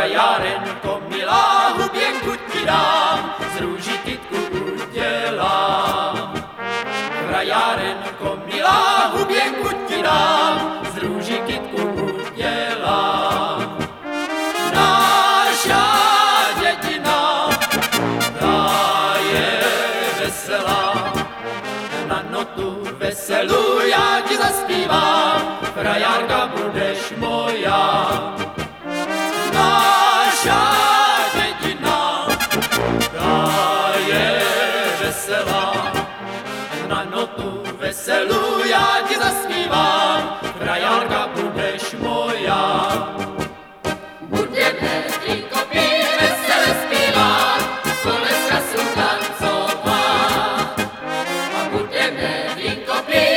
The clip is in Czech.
Krajárenko milá, huběnku ti dám, z růží kytku udělám. Krajárenko milá, huběnku ti dám, z růží kytku udělám. Naša dědina, ta je veselá, na notu veselou já ti zaspívám, krajárka budeš moja. Naša dědina, ta je veselá, na notu veselou já ti zaspívám, krajárka budeš moja. Budeme vínko pít, vesele zpívat, koleska jsou tancovat. A budeme vínko pít,